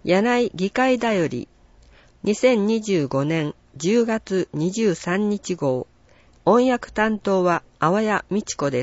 柳井議会だより2025年10月23日号。音訳担当は淡谷美智子です。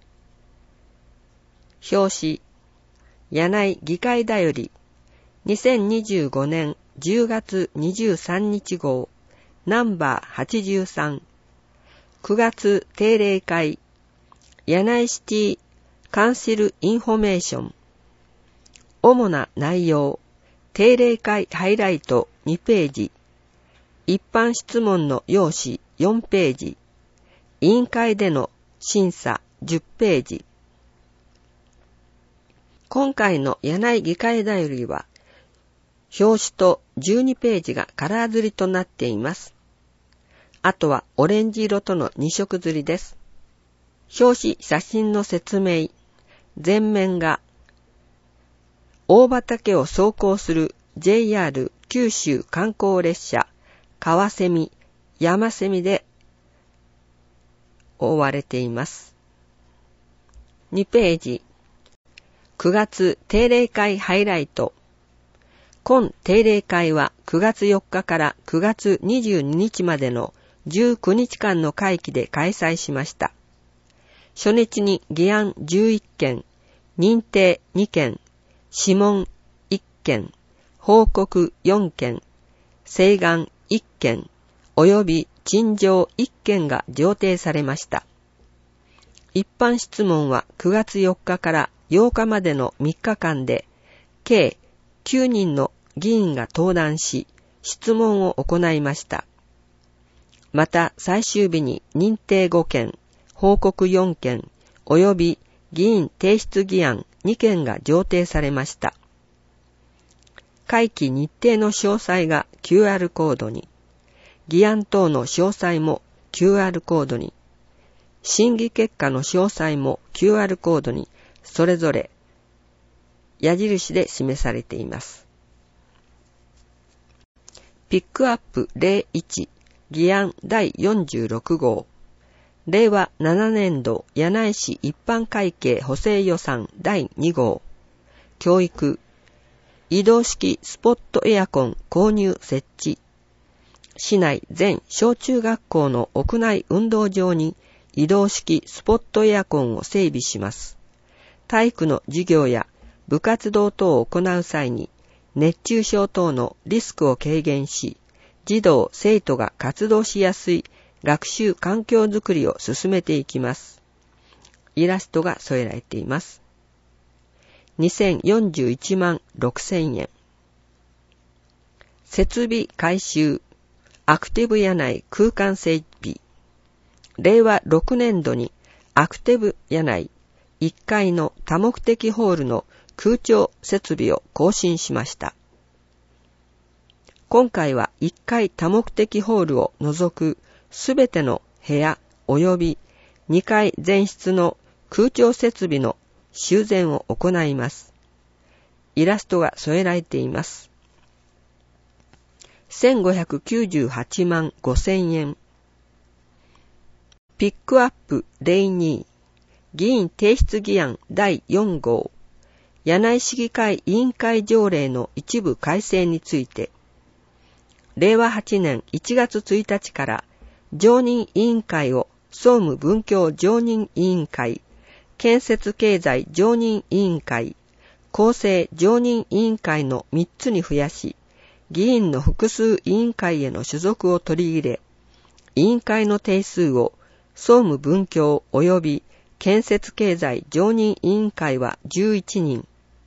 表紙、柳井議会だより2025年10月23日号ナンバー83。9月定例会柳井シティカンシルインフォメーション。主な内容、定例会ハイライト2ページ、一般質問の用紙4ページ、委員会での審査10ページ。今回の柳井議会だよりは、表紙と12ページがカラー刷りとなっています。あとはオレンジ色との2色刷りです。表紙写真の説明。前面が大畑を走行する JR 九州観光列車川蝉、山蝉で覆われています。2ページ。9月定例会ハイライト。今定例会は9月4日から9月22日までの19日間の会期で開催しました。初日に議案11件、認定2件、諮問1件、報告4件、請願1件、及び陳情1件が上呈されました。一般質問は9月4日から8日までの3日間で、計9人の議員が登壇し、質問を行いました。また最終日に認定5件、報告4件、及び議員提出議案2件が上呈されました。会期日程の詳細が QR コードに、議案等の詳細も QR コードに、審議結果の詳細も QR コードに、それぞれ矢印で示されています。ピックアップ01議案第46号。令和7年度柳井市一般会計補正予算第2号。教育。移動式スポットエアコン購入設置。市内全小中学校の屋内運動場に移動式スポットエアコンを整備します。体育の授業や部活動等を行う際に熱中症等のリスクを軽減し、児童・生徒が活動しやすい学習環境づくりを進めていきます。イラストが添えられています。2041万6000円。設備改修、アクティブ柳井空間整備。令和6年度にアクティブ柳井1階の多目的ホールの空調設備を更新しました。今回は1階多目的ホールを除くすべての部屋及び2階全室の空調設備の修繕を行います。イラストが添えられています。1598万5000円。ピックアップ02議員提出議案第4号。柳井市議会委員会条例の一部改正について、令和8年1月1日から常任委員会を総務文教常任委員会、建設経済常任委員会、公正常任委員会の3つに増やし、議員の複数委員会への所属を取り入れ、委員会の定数を総務文教及び建設経済常任委員会は11人、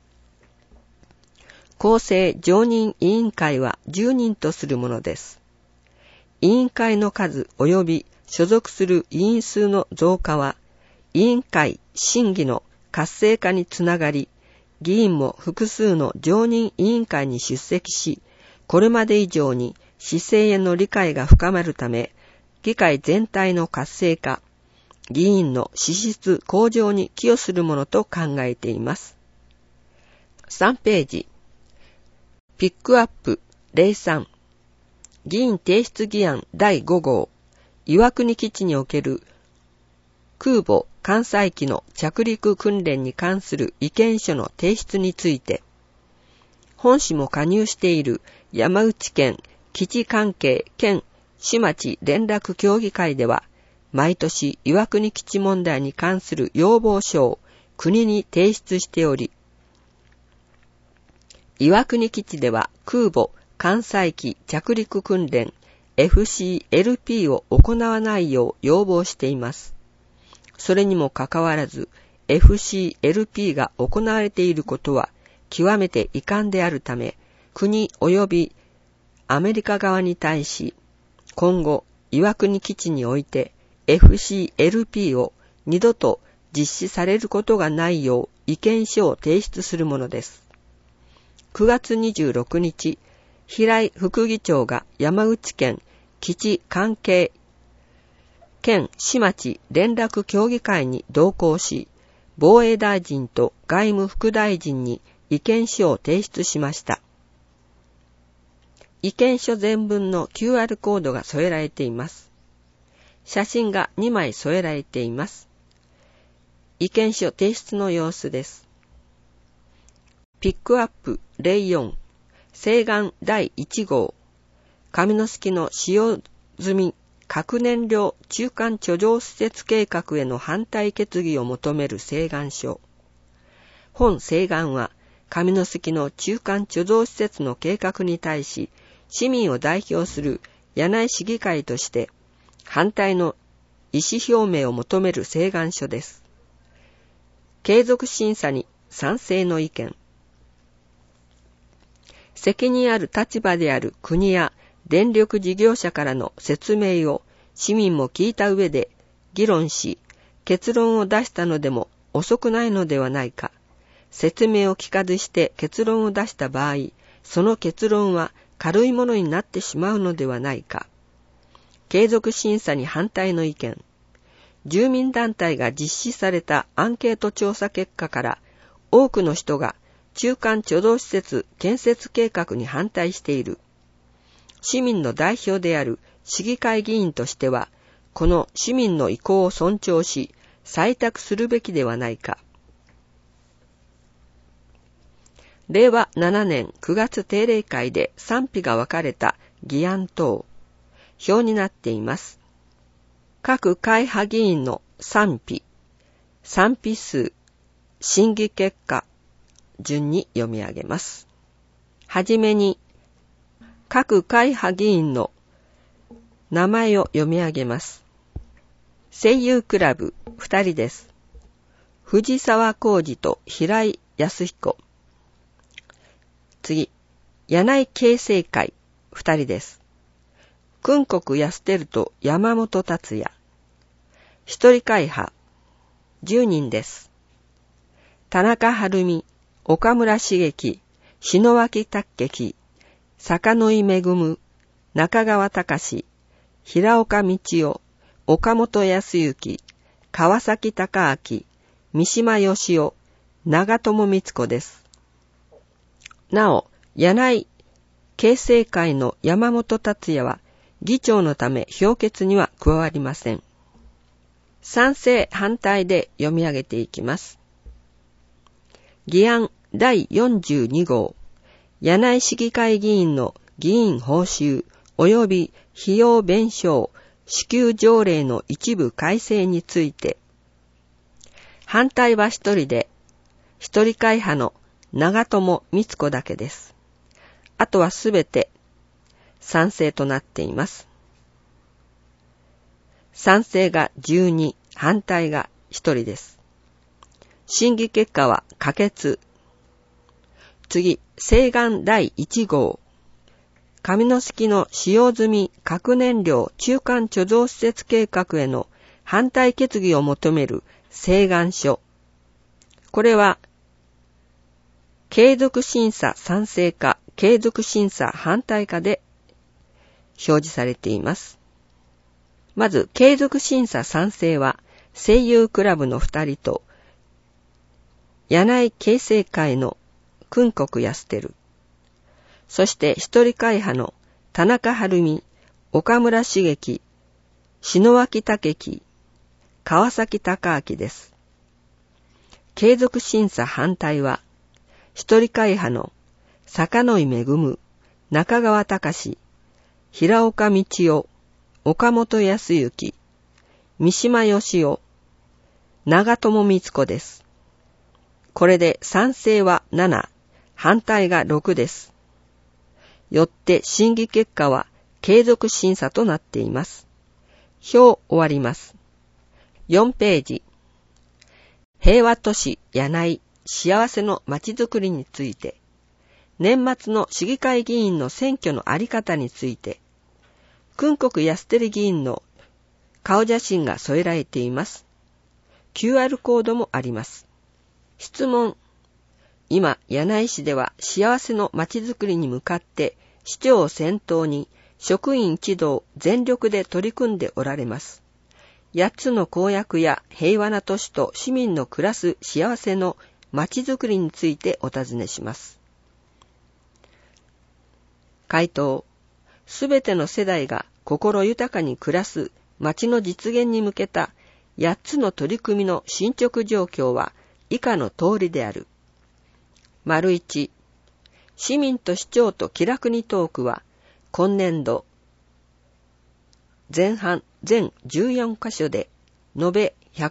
公正常任委員会は10人とするものです。委員会の数及び所属する委員数の増加は、委員会審議の活性化につながり、議員も複数の常任委員会に出席し、これまで以上に市政への理解が深まるため、議会全体の活性化、議員の資質向上に寄与するものと考えています。3ページ。ピックアップ03議員提出議案第5号。岩国基地における空母艦載機の着陸訓練に関する意見書の提出について、 本市も加入している山口県基地関係県市町連絡協議会では、毎年岩国基地問題に関する要望書を国に提出しており、岩国基地では空母艦載機着陸訓練 FCLP を行わないよう要望しています。それにもかかわらず FCLP が行われていることは極めて遺憾であるため、国及びアメリカ側に対し、今後岩国基地において FCLP を二度と実施されることがないよう意見書を提出するものです。9月26日、平井副議長が山口県基地関係県市町連絡協議会に同行し、防衛大臣と外務副大臣に意見書を提出しました。意見書全文の QR コードが添えられています。写真が2枚添えられています。意見書提出の様子です。ピックアップ04西岸第1号上関の使用済み核燃料中間貯蔵施設計画への反対決議を求める請願書。本請願は上関の中間貯蔵施設の計画に対し、市民を代表する柳井市議会として反対の意思表明を求める請願書です。継続審査に賛成の意見。責任ある立場である国や電力事業者からの説明を市民も聞いた上で議論し、結論を出したのでも遅くないのではないか。説明を聞かずして結論を出した場合、その結論は軽いものになってしまうのではないか。継続審査に反対の意見。住民団体が実施されたアンケート調査結果から、多くの人が中間貯蔵施設建設計画に反対している。市民の代表である市議会議員としては、この市民の意向を尊重し、採択するべきではないか。令和7年9月定例会で賛否が分かれた議案等、表になっています。各会派議員の賛否数、審議結果、順に読み上げます。はじめに、各会派議員の名前を読み上げます。声優クラブ2人です。藤沢浩二と平井康彦。次、柳井経生会2人です。訓国康輝と山本達也。一人会派10人です。田中晴美、岡村茂樹、篠脇拓樹、坂井恵、中川隆、平岡道夫、岡本康之、川崎隆明、三島義夫、長友光子です。なお、柳井経生会の山本達也は議長のため評決には加わりません。賛成反対で読み上げていきます。議案第42号、柳井市議会議員の議員報酬及び費用弁償支給条例の一部改正について、反対は一人で、一人会派の長友光子だけです。あとはすべて賛成となっています。賛成が12、反対が1人です。審議結果は可決。次、請願第1号。上関の使用済み核燃料中間貯蔵施設計画への反対決議を求める請願書。これは、継続審査賛成か継続審査反対かで表示されています。まず、継続審査賛成は、声優クラブの2人と、柳井経生会の訓国康輝、そして一人会派の田中晴美、岡村茂樹、篠脇武樹、川崎隆明です。継続審査反対は、一人会派の坂井恵、中川隆、平岡道夫、岡本康之、三島義夫、長友光子です。これで賛成は7、反対が6です。よって審議結果は継続審査となっています。表終わります。4ページ。平和都市柳井幸せのまちづくりについて、年末の市議会議員の選挙のあり方について、訓国安照議員の顔写真が添えられています。QR コードもあります。質問。今、柳井市では幸せのまちづくりに向かって市長を先頭に職員一同全力で取り組んでおられます。8つの公約や平和な都市と市民の暮らす幸せのまちづくりについてお尋ねします。回答。すべての世代が心豊かに暮らす街の実現に向けた8つの取り組みの進捗状況は以下の通りである。1、市民と市長と気楽にトークは今年度前半全14カ所で延べ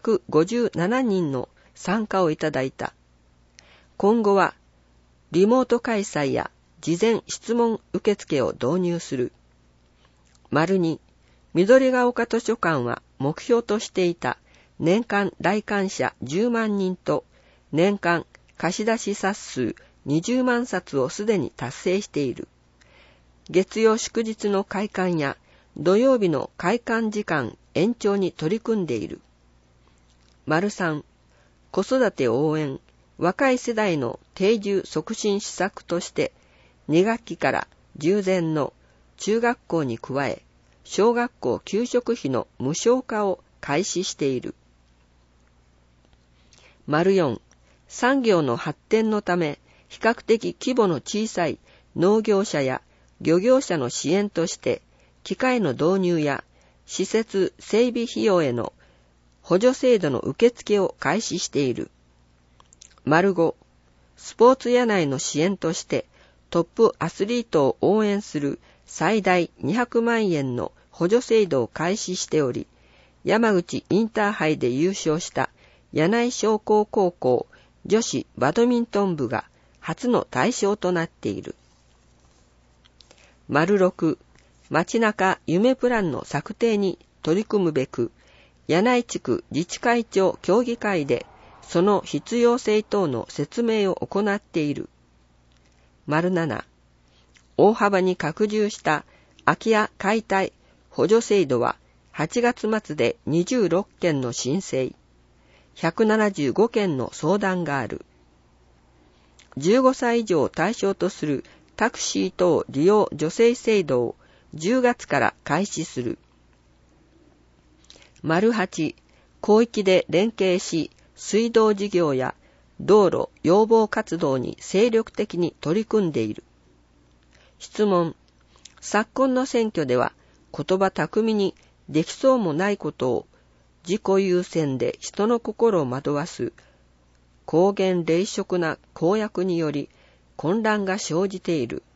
157人の参加をいただいた。今後はリモート開催や事前質問受付を導入する。2、緑が丘図書館は目標としていた年間来館者10万人と年間貸出冊数20万冊をすでに達成している。月曜祝日の開館や土曜日の開館時間延長に取り組んでいる。3、子育て応援、若い世代の定住促進施策として2学期から従前の中学校に加え、小学校給食費の無償化を開始している。4、産業の発展のため、比較的規模の小さい農業者や漁業者の支援として、機械の導入や施設整備費用への補助制度の受付を開始している。5、スポーツ柳井の支援として、トップアスリートを応援する最大200万円の補助制度を開始しており、山口インターハイで優勝した柳井商工高校女子バドミントン部が初の対象となっている。6、街中夢プランの策定に取り組むべく、柳井地区自治会長協議会でその必要性等の説明を行っている。7、大幅に拡充した空き家解体補助制度は8月末で26件の申請、175件の相談がある。15歳以上を対象とするタクシー等利用助成制度を10月から開始する。8、広域で連携し、水道事業や道路要望活動に精力的に取り組んでいる。質問。昨今の選挙では言葉巧みにできそうもないことを自己優先で人の心を惑わす公言冷触な公約により混乱が生じている。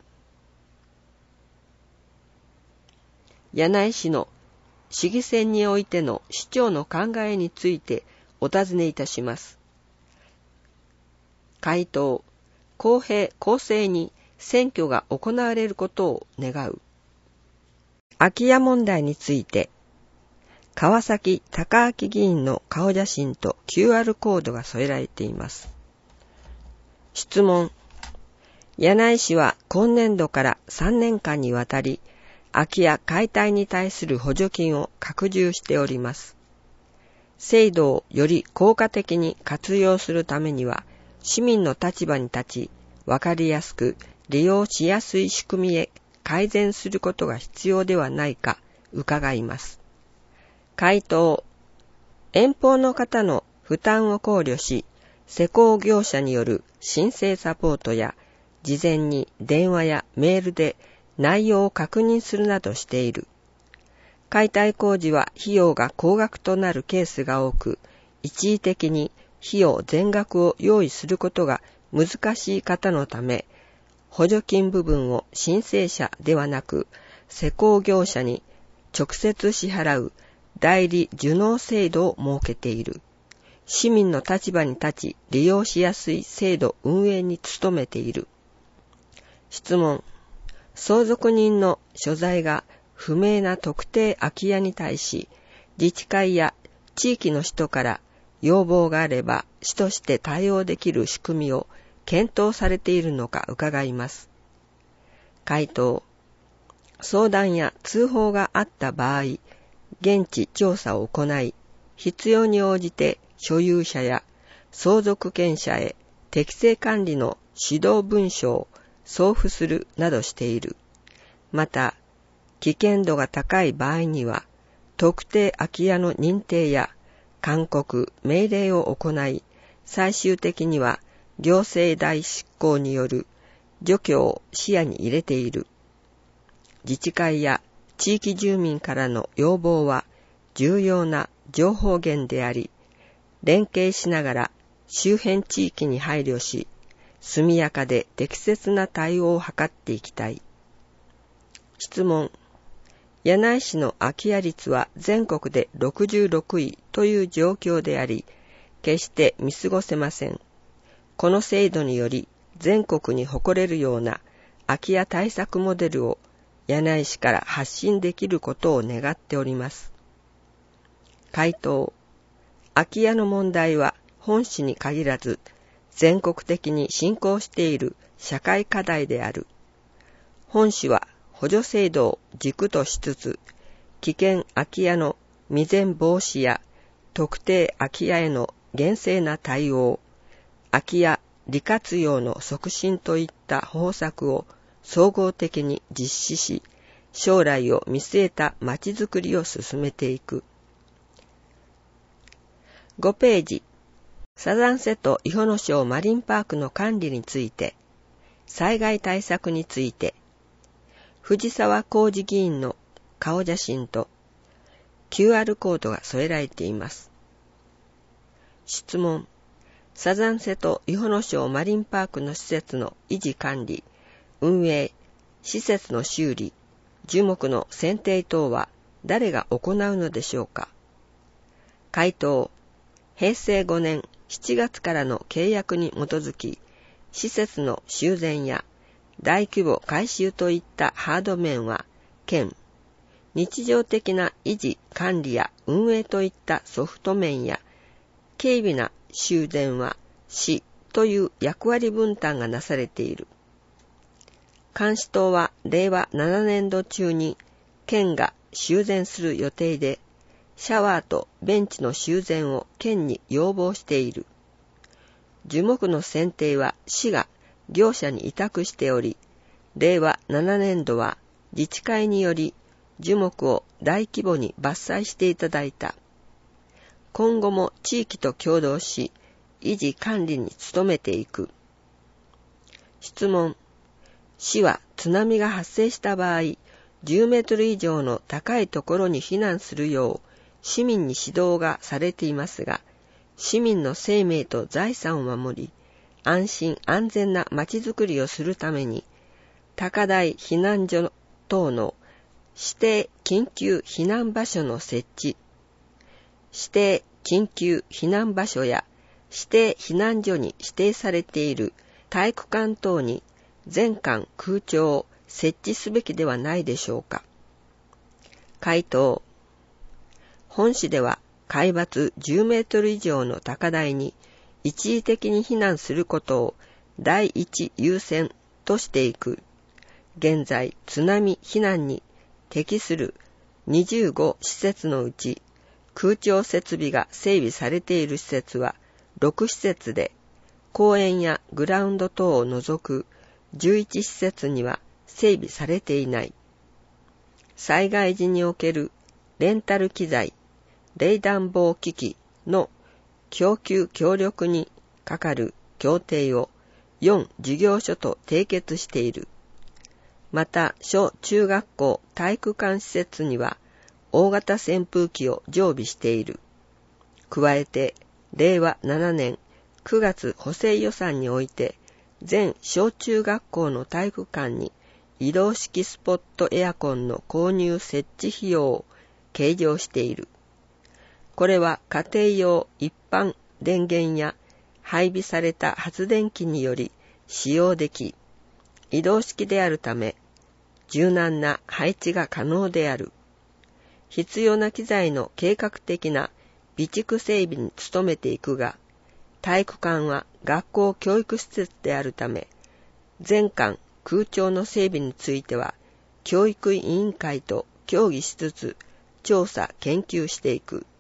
柳井市の市議選においての市長の考えについてお尋ねいたします。回答。公平公正に選挙が行われることを願う。空き家問題について、川崎隆明議員の顔写真と QR コードが添えられています。質問。柳井市は今年度から3年間にわたり、空き家解体に対する補助金を拡充しております。制度をより効果的に活用するためには、市民の立場に立ち、わかりやすく利用しやすい仕組みへ改善することが必要ではないか伺います。回答。遠方の方の負担を考慮し、施工業者による申請サポートや、事前に電話やメールで内容を確認するなどしている。解体工事は費用が高額となるケースが多く、一時的に費用全額を用意することが難しい方のため、 補助金部分を申請者ではなく施工業者に直接支払う代理受納制度を設けている。市民の立場に立ち利用しやすい制度運営に努めている。質問。相続人の所在が不明な特定空き家に対し、自治会や地域の人から要望があれば市として対応できる仕組みを検討されているのか伺います。回答。相談や通報があった場合、現地調査を行い、必要に応じて所有者や相続権者へ適正管理の指導文書を送付するなどしている。また、危険度が高い場合には、特定空き家の認定や勧告、命令を行い、最終的には行政代執行による除去を視野に入れている。自治会や地域住民からの要望は重要な情報源であり、連携しながら周辺地域に配慮し、速やかで適切な対応を図っていきたい。質問。柳井市の空き家率は全国で66位という状況であり、決して見過ごせません。この制度により全国に誇れるような空き家対策モデルを柳井市から発信できることを願っております。回答。空き家の問題は本市に限らず全国的に進行している社会課題である。本市は補助制度を軸としつつ、危険空き家の未然防止や特定空き家への厳正な対応、空き家利活用の促進といった方策を総合的に実施し、将来を見据えたまちづくりを進めていく。5ページ。サザン瀬戸伊保野町マリンパークの管理について、災害対策について、藤沢浩二議員の顔写真と QR コードが添えられています。質問。サザン瀬戸伊保野町マリンパークの施設の維持管理、運営、施設の修理、樹木の剪定等は誰が行うのでしょうか。回答。平成5年7月からの契約に基づき、施設の修繕や大規模改修といったハード面は県、日常的な維持管理や運営といったソフト面や軽微な修繕は市という役割分担がなされている。監視塔は令和7年度中に県が修繕する予定で、シャワーとベンチの修繕を県に要望している。樹木の剪定は市が業者に委託しており、令和7年度は自治会により樹木を大規模に伐採していただいた。今後も地域と協働し、維持管理に努めていく。質問。市は津波が発生した場合、10メートル以上の高いところに避難するよう市民に指導がされていますが、市民の生命と財産を守り、安心安全なまちづくりをするために、高台避難所等の指定緊急避難場所の設置、指定緊急避難場所や指定避難所に指定されている体育館等に全館空調を設置すべきではないでしょうか。回答。本市では海抜10メートル以上の高台に一時的に避難することを第一優先としていく。現在、津波避難に適する25施設のうち、空調設備が整備されている施設は6施設で、公園やグラウンド等を除く11施設には整備されていない。災害時におけるレンタル機材、冷暖房機器の供給協力にかかる協定を4事業所と締結している。また、小中学校体育館施設には大型扇風機を常備している。加えて、令和7年9月補正予算において全小中学校の体育館に移動式スポットエアコンの購入設置費用を計上している。これは家庭用一般電源や配備された発電機により使用でき、移動式であるため柔軟な配置が可能である。必要な機材の計画的な備蓄整備に努めていくが、体育館は学校教育施設であるため、全館空調の整備については教育委員会と協議しつつ調査研究していく。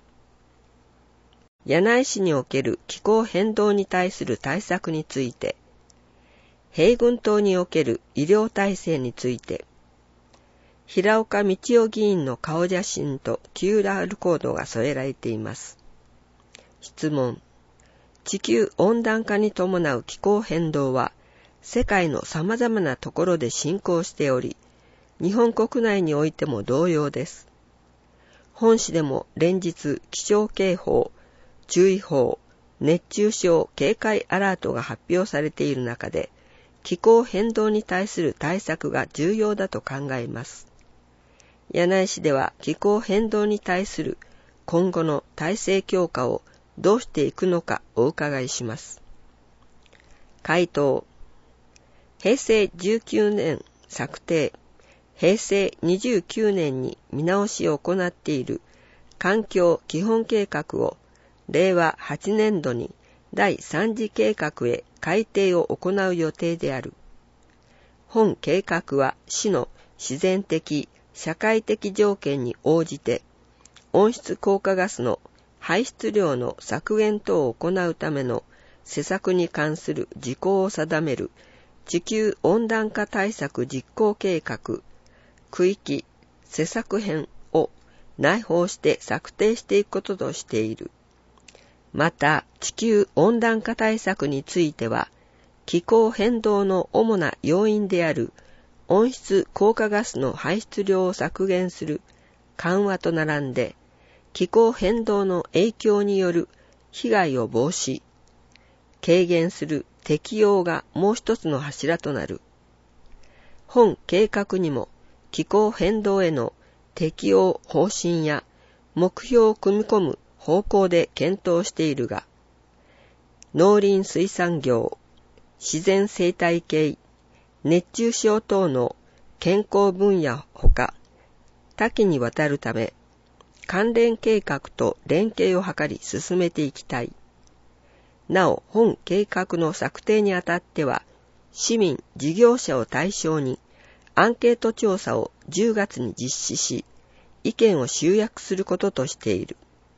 柳井市における気候変動に対する対策について、平郡島における医療体制について、平岡道夫議員の顔写真と QR コードが添えられています。質問。地球温暖化に伴う気候変動は世界の様々なところで進行しており、日本国内においても同様です。本市でも連日気象警報、注意報、熱中症警戒アラートが発表されている中で、気候変動に対する対策が重要だと考えます。柳井市では気候変動に対する今後の体制強化をどうしていくのかお伺いします。回答。平成19年策定、平成29年に見直しを行っている環境基本計画を令和8年度に第3次計画へ改定を行う予定である。本計画は市の自然的、社会的条件に応じて温室効果ガスの排出量の削減等を行うための施策に関する事項を定める地球温暖化対策実行計画、区域施策編を内包して策定していくこととしている。また、地球温暖化対策については、気候変動の主な要因である温室効果ガスの排出量を削減する緩和と並んで、気候変動の影響による被害を防止、軽減する適用がもう一つの柱となる。本計画にも気候変動への適用方針や目標を組み込む方向で検討しているが、農林水産業、自然生態系、熱中症等の健康分野ほか、多岐にわたるため、関連計画と連携を図り進めていきたい。なお、本計画の策定にあたっては、市民・事業者を対象にアンケート調査を10月に実施し、意見を集約することとしている。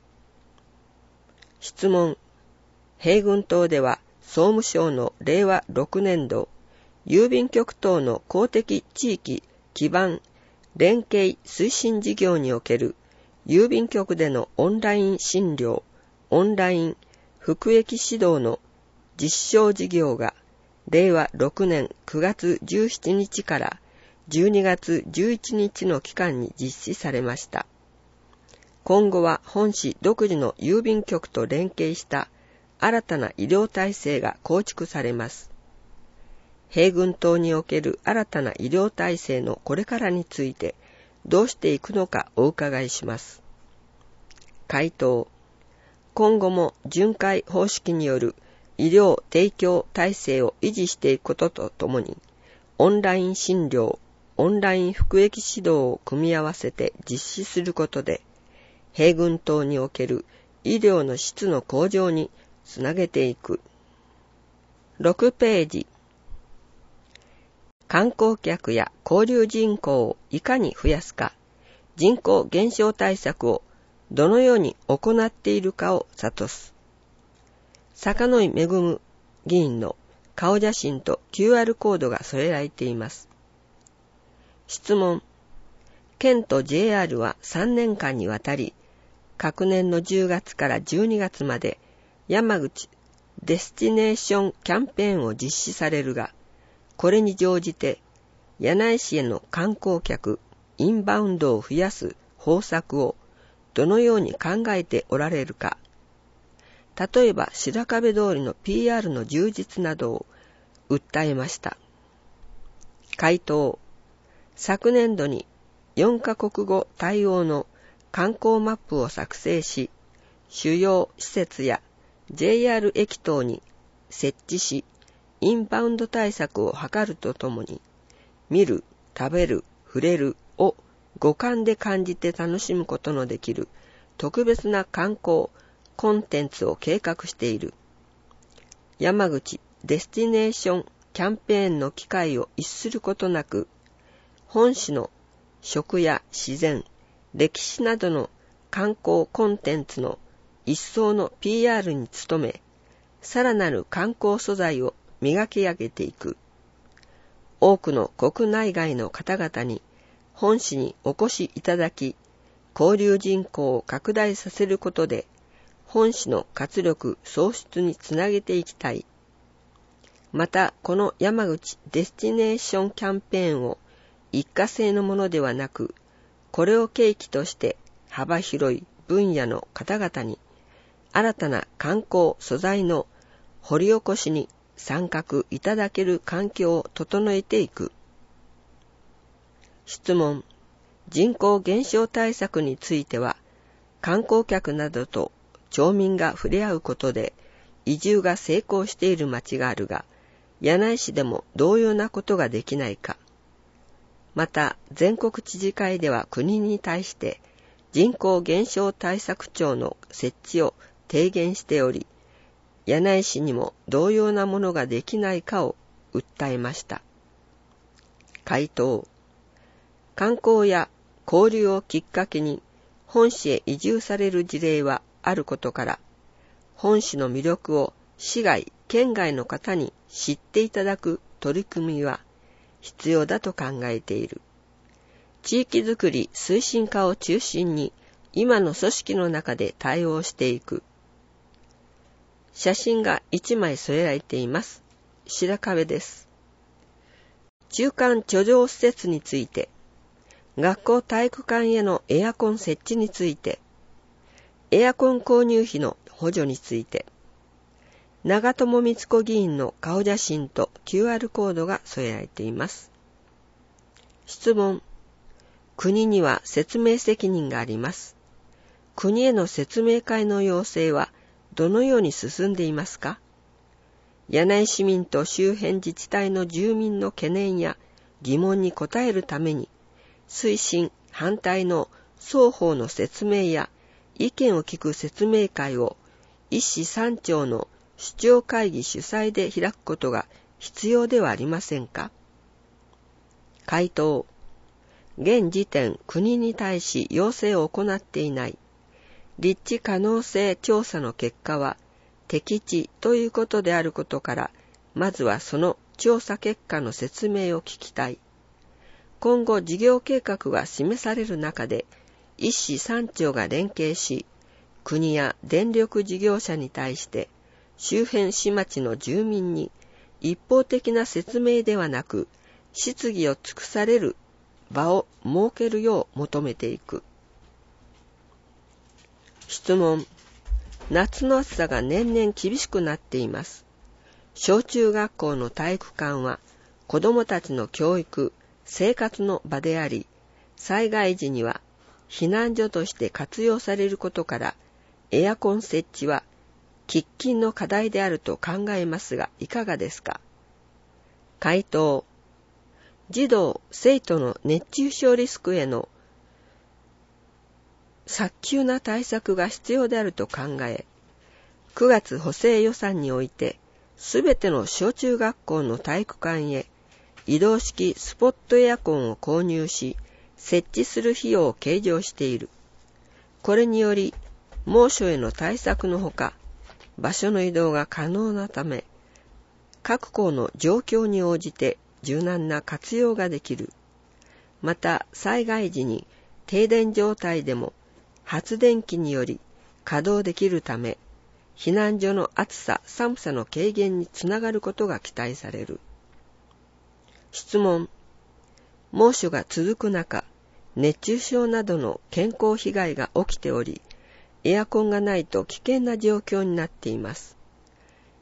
質問。平郡島では総務省の令和6年度郵便局等の公的地域基盤連携推進事業における郵便局でのオンライン診療、オンライン服役指導の実証事業が令和6年9月17日から12月11日の期間に実施されました。今後は本市独自の郵便局と連携した新たな医療体制が構築されます。平郡島における新たな医療体制のこれからについてどうしていくのかお伺いします。回答。今後も巡回方式による医療提供体制を維持していくこととともに、オンライン診療、オンライン服役指導を組み合わせて実施することで、平郡島における医療の質の向上につなげていく。6ページ。観光客や交流人口をいかに増やすか、人口減少対策をどのように行っているかを諭す。坂井恵議員の顔写真と QR コードが添えられています。質問。県と JR は3年間にわたり、隔年の10月から12月まで山口デスティネーションキャンペーンを実施されるが、これに乗じて柳井市への観光客、インバウンドを増やす方策をどのように考えておられるか。例えば白壁通りの PR の充実などを訴えました。回答。昨年度に4カ国語対応の観光マップを作成し、主要施設や JR 駅等に設置し、インバウンド対策を図るとともに、見る、食べる、触れるを五感で感じて楽しむことのできる特別な観光コンテンツを計画している。山口デスティネーションキャンペーンの機会を逸することなく、本市の食や自然、歴史などの観光コンテンツの一層の PR に努め、さらなる観光素材を磨き上げていく。多くの国内外の方々に本市にお越しいただき、交流人口を拡大させることで、本市の活力創出につなげていきたい。また、この山口デスティネーションキャンペーンを一過性のものではなく、これを契機として幅広い分野の方々に新たな観光素材の掘り起こしに参画いただける環境を整えていく。質問。人口減少対策については、観光客などと町民が触れ合うことで移住が成功している町があるが、柳井市でも同様なことができないか。また、全国知事会では国に対して人口減少対策庁の設置を提言しており、柳井市にも同様なものができないかを訴えました。回答。観光や交流をきっかけに本市へ移住される事例はあることから、本市の魅力を市外、県外の方に知っていただく取り組みは必要だと考えている。地域づくり推進課を中心に今の組織の中で対応していく。写真が1枚添えられています。白壁です。中間貯蔵施設について、学校体育館へのエアコン設置について、エアコン購入費の補助について、長友光子議員の顔写真と QR コードが添えられています。質問。国には説明責任があります。国への説明会の要請はどのように進んでいますか？柳井市民と周辺自治体の住民の懸念や疑問に答えるために、推進・反対の双方の説明や意見を聞く説明会を一市三町の首長会議主催で開くことが必要ではありませんか？回答。現時点、国に対し要請を行っていない。立地可能性調査の結果は適地ということであることから、まずはその調査結果の説明を聞きたい。今後事業計画が示される中で、一市三町が連携し、国や電力事業者に対して周辺市町の住民に一方的な説明ではなく、質疑を尽くされる場を設けるよう求めていく。質問。夏の暑さが年々厳しくなっています。小中学校の体育館は子どもたちの教育、生活の場であり、災害時には避難所として活用されることから、エアコン設置は喫緊の課題であると考えますが、いかがですか？回答。児童・生徒の熱中症リスクへの早急な対策が必要であると考え、9月補正予算において、すべての小中学校の体育館へ移動式スポットエアコンを購入し、設置する費用を計上している。これにより、猛暑への対策のほか、場所の移動が可能なため、各校の状況に応じて柔軟な活用ができる。また、災害時に停電状態でも発電機により稼働できるため、避難所の暑さ・寒さの軽減につながることが期待される。質問。猛暑が続く中、熱中症などの健康被害が起きており、エアコンがないと危険な状況になっています。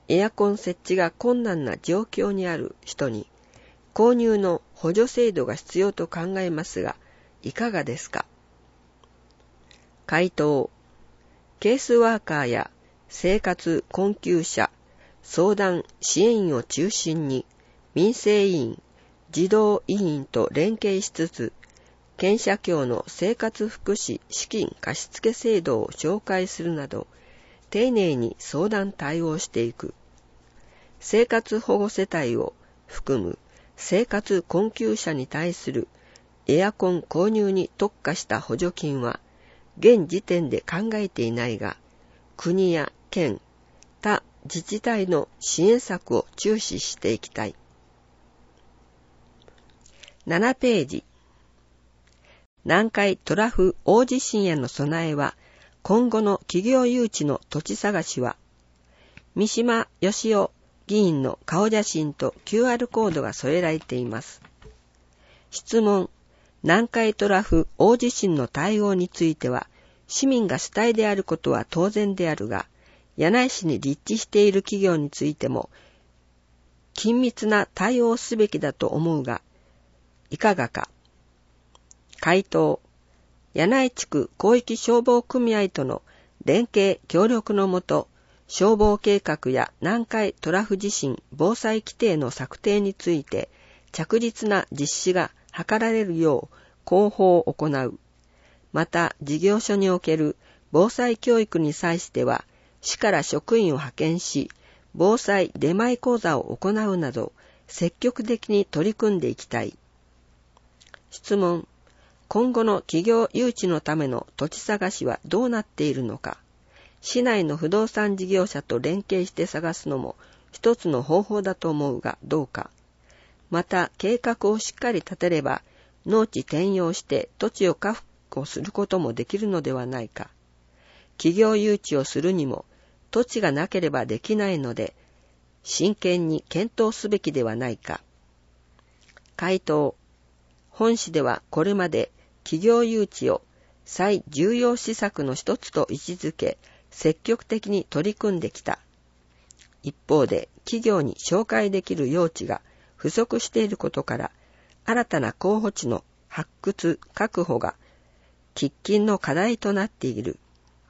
エアコン設置が困難な状況にある人に購入の補助制度が必要と考えますが、いかがですか？回答。ケースワーカーや生活困窮者、相談支援員を中心に民生委員、児童委員と連携しつつ、県社協の生活福祉資金貸付制度を紹介するなど、丁寧に相談対応していく。生活保護世帯を含む生活困窮者に対するエアコン購入に特化した補助金は、現時点で考えていないが、国や県、他自治体の支援策を注視していきたい。7ページ。南海トラフ大地震への備えは、今後の企業誘致の土地探しは、三島由夫議員の顔写真と QR コードが添えられています。質問。南海トラフ大地震の対応については、市民が主体であることは当然であるが、柳井市に立地している企業についても、緊密な対応をすべきだと思うが、いかがか。回答。柳井地区広域消防組合との連携協力のもと、消防計画や南海トラフ地震防災規定の策定について、着実な実施が図られるよう広報を行う。また、事業所における防災教育に際しては、市から職員を派遣し、防災出前講座を行うなど、積極的に取り組んでいきたい。質問。今後の企業誘致のための土地探しはどうなっているのか。市内の不動産事業者と連携して探すのも一つの方法だと思うがどうか。また、計画をしっかり立てれば、農地転用して土地を確保することもできるのではないか。企業誘致をするにも土地がなければできないので、真剣に検討すべきではないか。回答。本市ではこれまで企業誘致を最重要施策の一つと位置づけ、積極的に取り組んできた。一方で、企業に紹介できる用地が不足していることから、新たな候補地の発掘・確保が喫緊の課題となっている。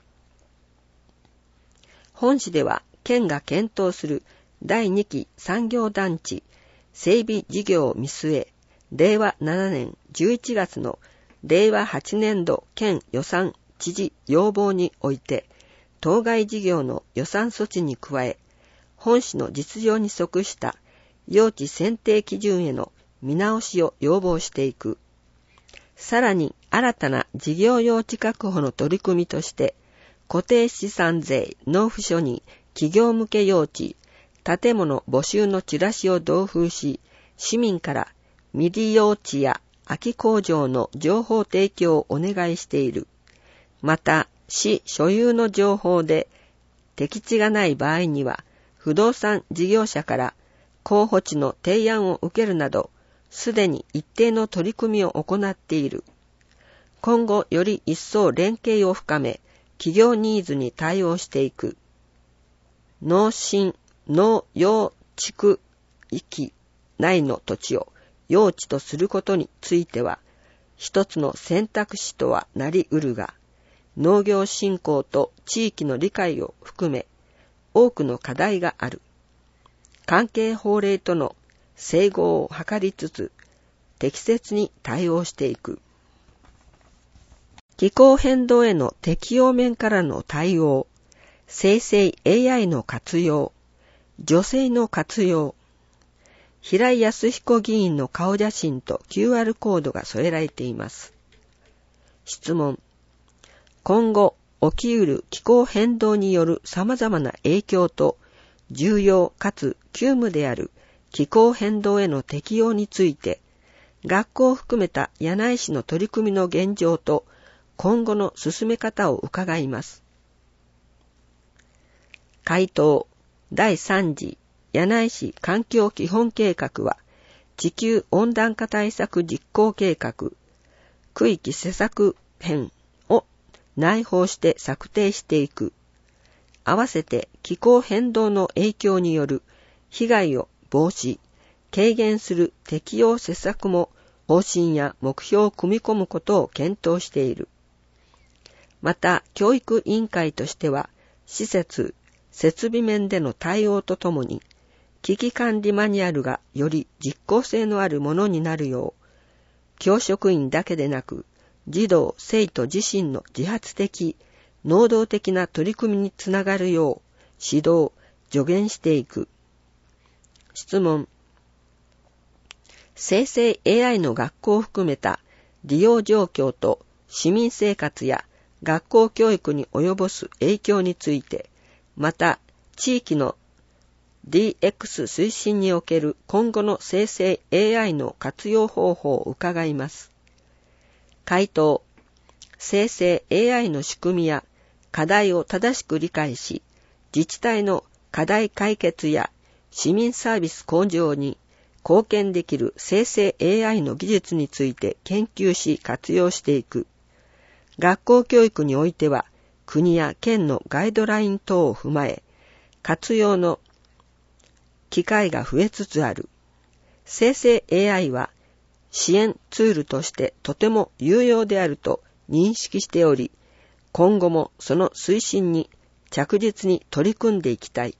本市では、県が検討する第2期産業団地整備事業を見据え、令和7年11月の令和8年度県予算知事要望において、当該事業の予算措置に加え、本市の実情に即した用地選定基準への見直しを要望していく。さらに新たな事業用地確保の取り組みとして、固定資産税納付書に企業向け用地、建物募集のチラシを同封し、市民から未利用地や空き工場の情報提供をお願いしている。また、市所有の情報で適地がない場合には、不動産事業者から候補地の提案を受けるなど、すでに一定の取り組みを行っている。今後より一層連携を深め、企業ニーズに対応していく。農心・農用地区域内の土地を用地とすることについては、一つの選択肢とはなり得るが、農業振興と地域の理解を含め、多くの課題がある。関係法令との整合を図りつつ、適切に対応していく。気候変動への適応面からの対応、生成 AI の活用、女性の活用、平井康彦議員の顔写真と QR コードが添えられています。質問。今後起きうる気候変動による様々な影響と重要かつ急務である気候変動への適応について、学校を含めた柳井市の取り組みの現状と今後の進め方を伺います。回答。第3次柳井市環境基本計画は、地球温暖化対策実行計画、区域施策編を内包して策定していく。 合わせて気候変動の影響による被害を防止、軽減する適用施策も方針や目標を組み込むことを検討している。また、教育委員会としては、施設、設備面での対応とともに、危機管理マニュアルがより実効性のあるものになるよう、教職員だけでなく、児童・生徒自身の自発的、能動的な取り組みにつながるよう、指導、助言していく。質問。生成 AI の学校を含めた利用状況と市民生活や学校教育に及ぼす影響について、また地域の DX 推進における今後の生成 AI の活用方法を伺います。回答。生成 AI の仕組みや課題を正しく理解し、自治体の課題解決や市民サービス向上に貢献できる生成 AI の技術について研究し活用していく。学校教育においては国や県のガイドライン等を踏まえ、活用の機会が増えつつある。生成 AI は支援ツールとしてとても有用であると認識しており、今後もその推進に着実に取り組んでいきたい。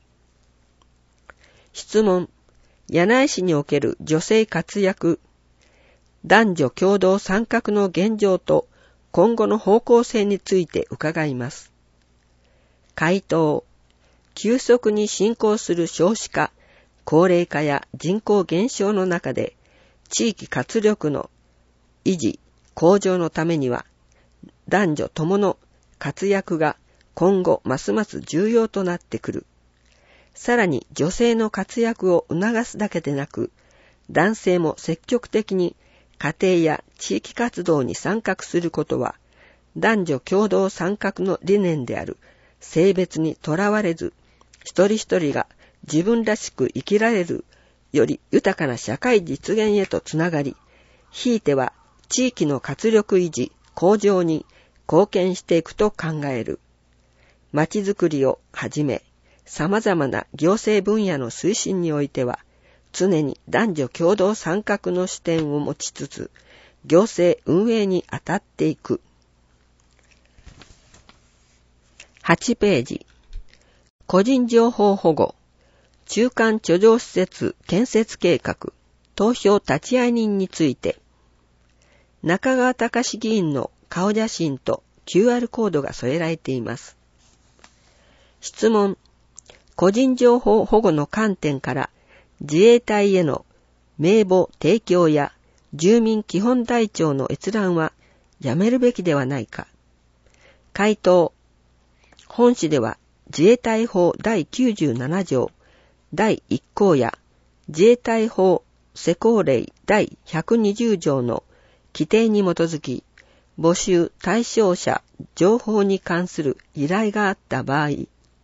質問。柳井市における女性活躍、男女共同参画の現状と今後の方向性について伺います。回答。急速に進行する少子化、高齢化や人口減少の中で、地域活力の維持、向上のためには、男女ともの活躍が今後ますます重要となってくる。さらに女性の活躍を促すだけでなく、男性も積極的に家庭や地域活動に参画することは、男女共同参画の理念である性別にとらわれず、一人一人が自分らしく生きられるより豊かな社会実現へとつながり、ひいては地域の活力維持、向上に貢献していくと考える。まちづくりをはじめ、様々な行政分野の推進においては、常に男女共同参画の視点を持ちつつ、行政運営に当たっていく。8ページ。個人情報保護、中間貯蔵施設建設計画、投票立会人について、中川隆議員の顔写真と QR コードが添えられています。質問。個人情報保護の観点から自衛隊への名簿提供や住民基本台帳の閲覧はやめるべきではないか。回答。本市では自衛隊法第97条第1項や自衛隊法施行令第120条の規定に基づき募集対象者情報に関する依頼があった場合、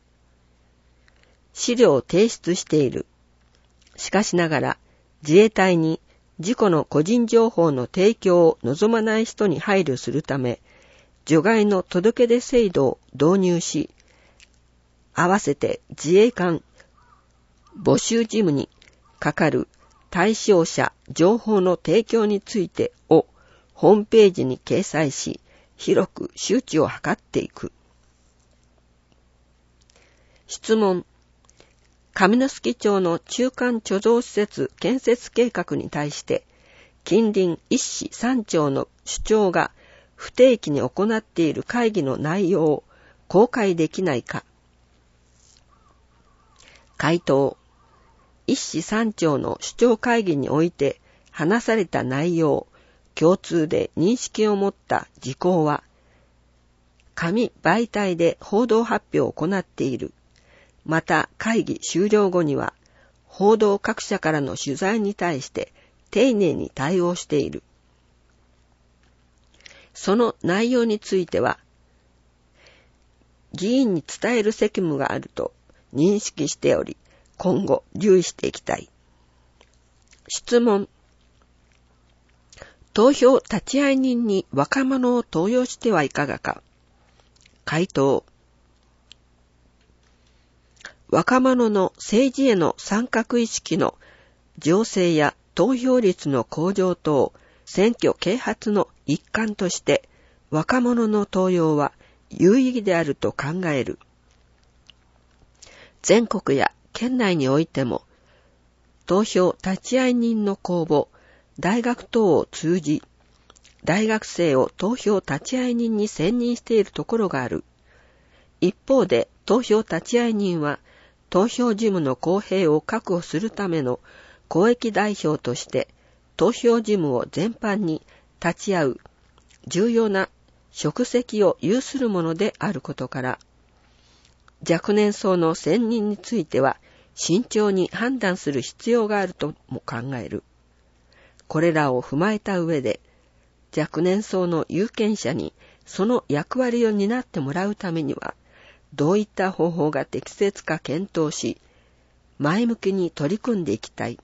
資料を提出している。しかしながら、自衛隊に自己の個人情報の提供を望まない人に配慮するため、除外の届出制度を導入し、合わせて自衛官募集事務にかかる対象者情報の提供についてをホームページに掲載し、広く周知を図っていく。質問。上野敷町の中間貯蔵施設建設計画に対して、近隣一市三町の首長が不定期に行っている会議の内容を公開できないか。回答。一市三町の首長会議において話された内容、共通で認識を持った事項は、紙媒体で報道発表を行っている。また会議終了後には、報道各社からの取材に対して丁寧に対応している。その内容については、議員に伝える責務があると認識しており、今後留意していきたい。質問。投票立会人に若者を登用してはいかがか。回答。 若者の政治への参画意識の醸成や投票率の向上等、選挙啓発の一環として、若者の登用は有意義であると考える。全国や県内においても、投票立会人の公募、大学等を通じ、大学生を投票立会人に選任しているところがある。一方で、投票立会人は、投票事務の公平を確保するための公益代表として、投票事務を全般に立ち会う重要な職責を有するものであることから、若年層の選任については慎重に判断する必要があるとも考える。これらを踏まえた上で、若年層の有権者にその役割を担ってもらうためには、どういった方法が適切か検討し、前向きに取り組んでいきたい。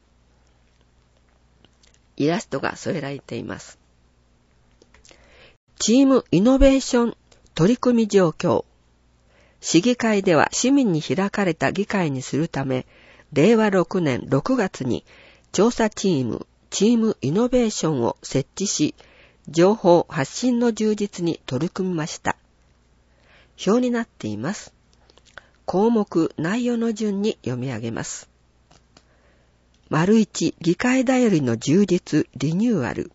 イラストが添えられています。チームイノベーション取り組み状況。市議会では市民に開かれた議会にするため、令和6年6月に調査チームイノベーションを設置し、情報発信の充実に取り組みました。表になっています。項目内容の順に読み上げます。1、議会だよりの充実リニューアル。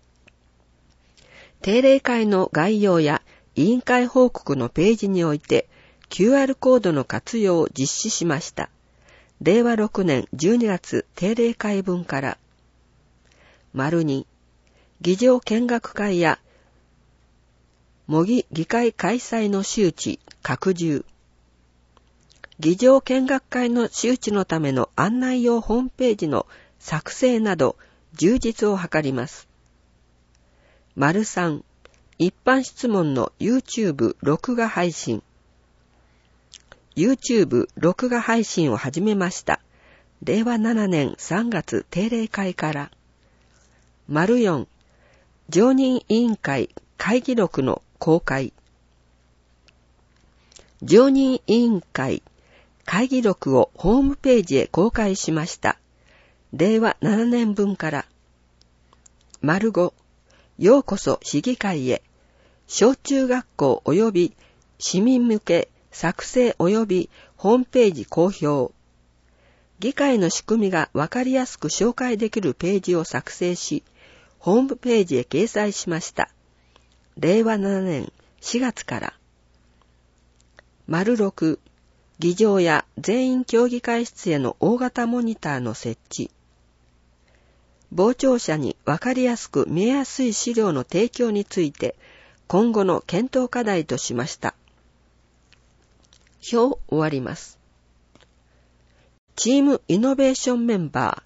定例会の概要や委員会報告のページにおいて QR コードの活用を実施しました。令和6年12月定例会分から。2、議場見学会や模擬議会開催の周知拡充。議場見学会の周知のための案内用ホームページの作成など充実を図ります。3、一般質問の YouTube 録画配信。YouTube 録画配信を始めました。令和7年3月定例会から。4、常任委員会会議録の公開。常任委員会会議録をホームページへ公開しました。令和7年分から。5、ようこそ市議会へ。小中学校及び市民向け作成及びホームページ公表。議会の仕組みがわかりやすく紹介できるページを作成し、ホームページへ掲載しました。令和7年4月から。6、議場や全員協議会室への大型モニターの設置。傍聴者にわかりやすく見えやすい資料の提供について、今後の検討課題としました。表終わります。チームイノベーションメンバ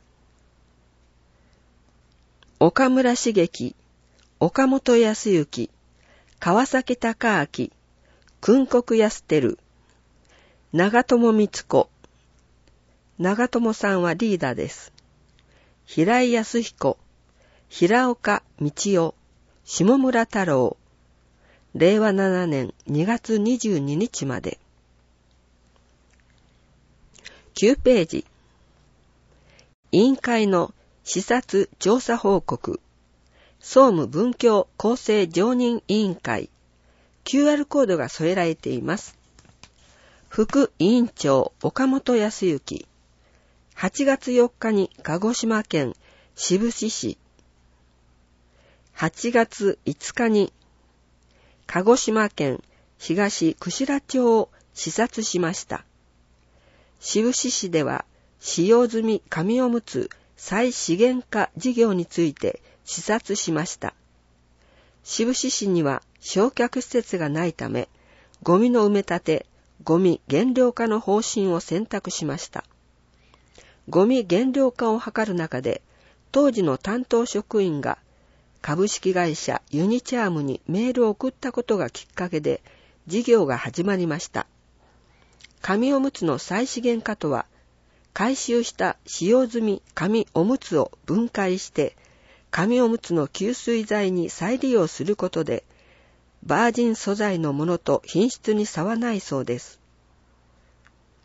ー。岡村茂樹、岡本康之、川崎隆明、訓国康輝、長友光子。長友さんはリーダーです。平井康彦、平岡道夫、下村太郎。令和7年2月22日まで。9ページ。委員会の視察調査報告。総務文教構成常任委員会。QR コードが添えられています。副委員長岡本康之。8月4日に鹿児島県志布志市。8月5日に鹿児島県東串良町を視察しました。志布志市では使用済み紙おむつ再資源化事業について視察しました。志布志市には焼却施設がないため、ゴミの埋め立て、ゴミ減量化の方針を選択しました。ゴミ減量化を図る中で、当時の担当職員が株式会社ユニチャームにメールを送ったことがきっかけで事業が始まりました。紙おむつの再資源化とは、回収した使用済み紙おむつを分解して紙おむつの吸水材に再利用することで、バージン素材のものと品質に差はないそうです。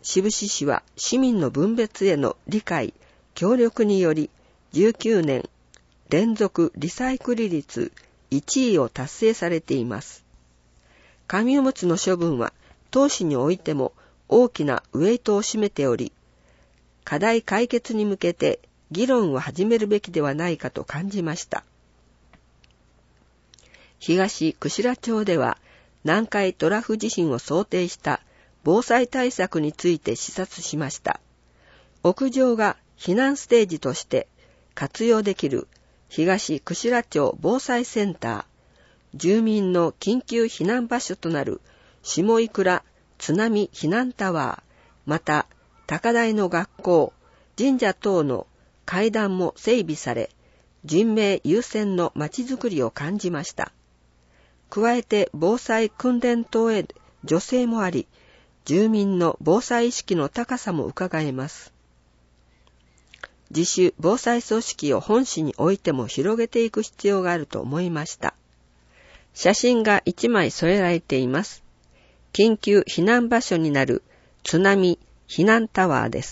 志布志市は市民の分別への理解、協力により19年連続リサイクル率1位を達成されています。紙おむつの処分は当市においても大きなウェイトを占めており、課題解決に向けて議論を始めるべきではないかと感じました。東串良町では南海トラフ地震を想定した防災対策について視察しました。屋上が避難ステージとして活用できる東串良町防災センター、住民の緊急避難場所となる下井倉津波避難タワー、また高台の学校、神社等の階段も整備され、人命優先のまちづくりを感じました。加えて防災訓練等へ助成もあり、住民の防災意識の高さも伺えます。自主防災組織を本市においても広げていく必要があると思いました。写真が1枚添えられています。緊急避難場所になる津波避難タワーです。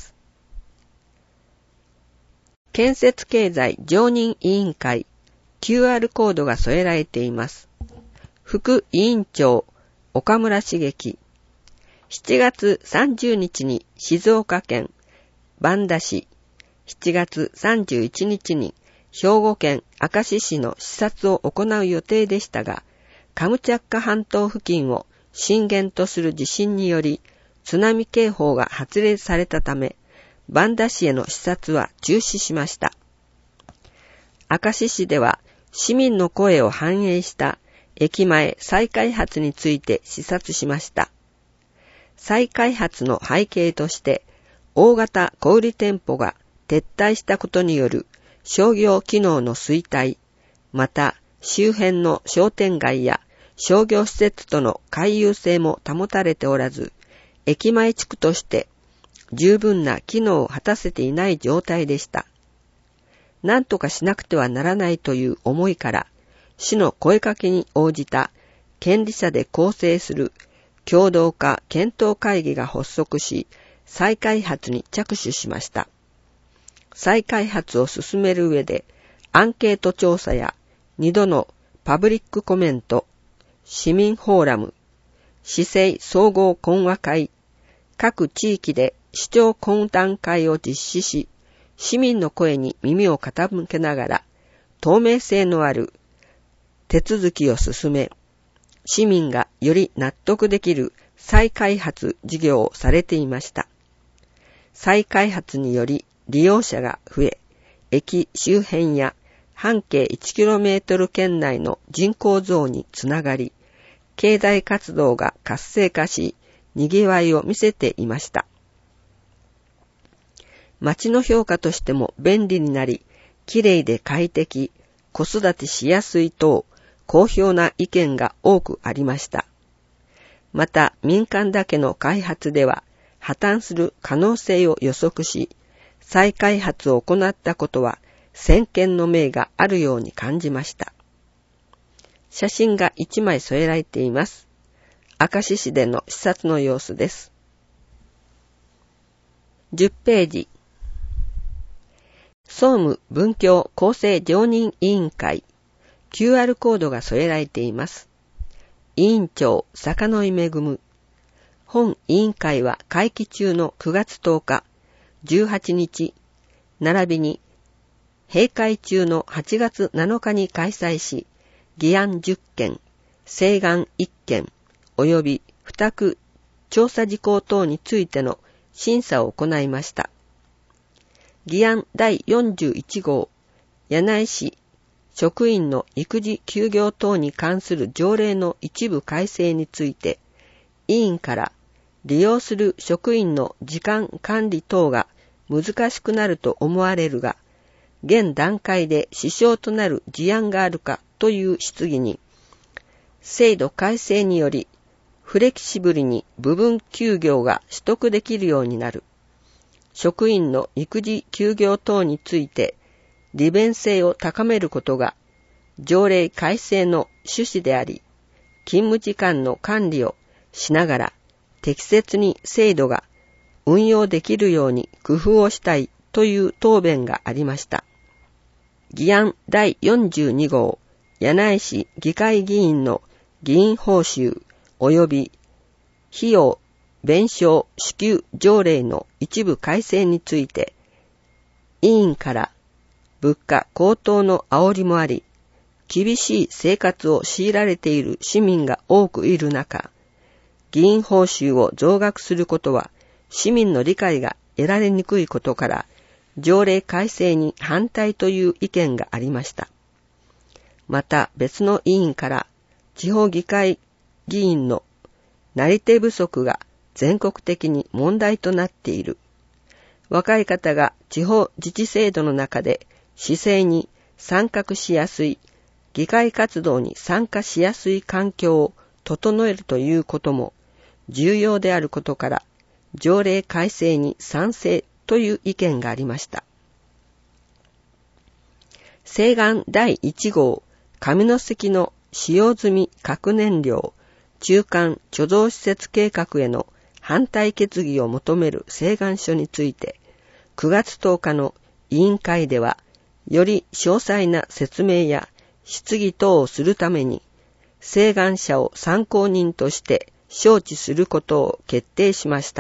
建設経済常任委員会 QR コードが添えられています。副委員長岡村茂樹。7月30日に静岡県磐田市、7月31日に兵庫県明石市の視察を行う予定でしたが、カムチャッカ半島付近を震源とする地震により津波警報が発令されたため、磐田市への視察は中止しました。明石市では市民の声を反映した駅前再開発について視察しました。再開発の背景として、大型小売店舗が撤退したことによる商業機能の衰退、また周辺の商店街や商業施設との回遊性も保たれておらず、駅前地区として十分な機能を果たせていない状態でした。何とかしなくてはならないという思いから、市の声かけに応じた権利者で構成する共同化検討会議が発足し、再開発に着手しました。再開発を進める上で、アンケート調査や2度のパブリックコメント、市民フォーラム、市政総合懇話会、各地域で市長懇談会を実施し、市民の声に耳を傾けながら、透明性のある手続きを進め、市民がより納得できる再開発事業をされていました。再開発により利用者が増え、駅周辺や半径 1km 圏内の人口増につながり、経済活動が活性化し、賑わいを見せていました。街の評価としても便利になり、きれいで快適、子育てしやすい等、好評な意見が多くありました。また民間だけの開発では破綻する可能性を予測し、再開発を行ったことは先見の明があるように感じました。写真が1枚添えられています。明石市での視察の様子です。10ページ。総務文教構成常任委員会 QR コードが添えられています。委員長坂井恵。本委員会は会期中の9月10日、18日、並びに閉会中の8月7日に開催し、議案10件、請願1件、及び付託調査事項等についての審査を行いました。議案第41号、柳井市職員の育児休業等に関する条例の一部改正について、委員から利用する職員の時間管理等が難しくなると思われるが、現段階で支障となる事案があるかという質疑に、制度改正によりフレキシブルに部分休業が取得できるようになる。職員の育児休業等について利便性を高めることが条例改正の趣旨であり、勤務時間の管理をしながら適切に制度が運用できるように工夫をしたいという答弁がありました。議案第42号、柳井市議会議員の議員報酬及び費用弁償支給条例の一部改正について、委員から物価高騰の煽りもあり、厳しい生活を強いられている市民が多くいる中、議員報酬を増額することは市民の理解が得られにくいことから、条例改正に反対という意見がありました。また別の委員から、地方議会議員のなり手不足が全国的に問題となっている。若い方が地方自治制度の中で市政に参画しやすい、議会活動に参加しやすい環境を整えるということも重要であることから、条例改正に賛成という意見がありました。請願第1号、上関の使用済み核燃料中間貯蔵施設計画への反対決議を求める請願書について、9月10日の委員会では、より詳細な説明や質疑等をするために、請願者を参考人として招致することを決定しました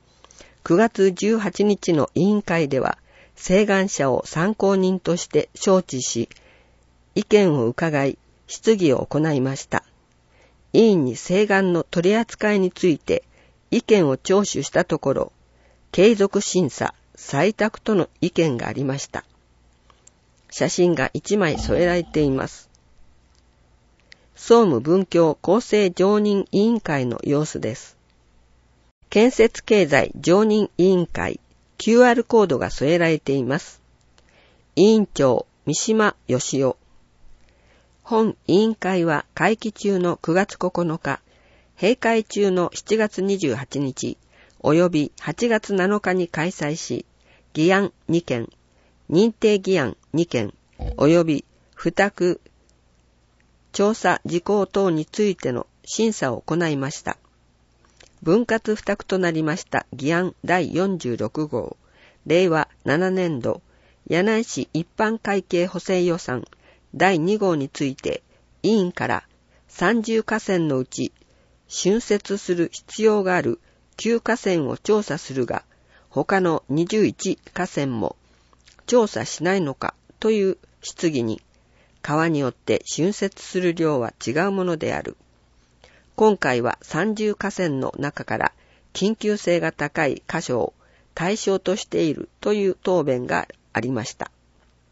。9月18日の委員会では、請願者を参考人として招致し、意見を伺い、質疑を行いました。委員に請願の取り扱いについて意見を聴取したところ、継続審査、採択との意見がありました。写真が1枚添えられています。総務文教厚生常任委員会の様子です。建設経済常任委員会 QR コードが添えられています。委員長三島義夫。本委員会は会期中の9月9日、閉会中の7月28日、及び8月7日に開催し、議案2件、認定議案2件、及び付託調査事項等についての審査を行いました。分割付託となりました議案第46号、令和7年度、柳井市一般会計補正予算第2号について、委員から30河川のうち、浚渫する必要がある9河川を調査するが、他の21河川も調査しないのかという質疑に、川によって浚渫する量は違うものである。今回は30河川の中から緊急性が高い箇所を対象としているという答弁がありました。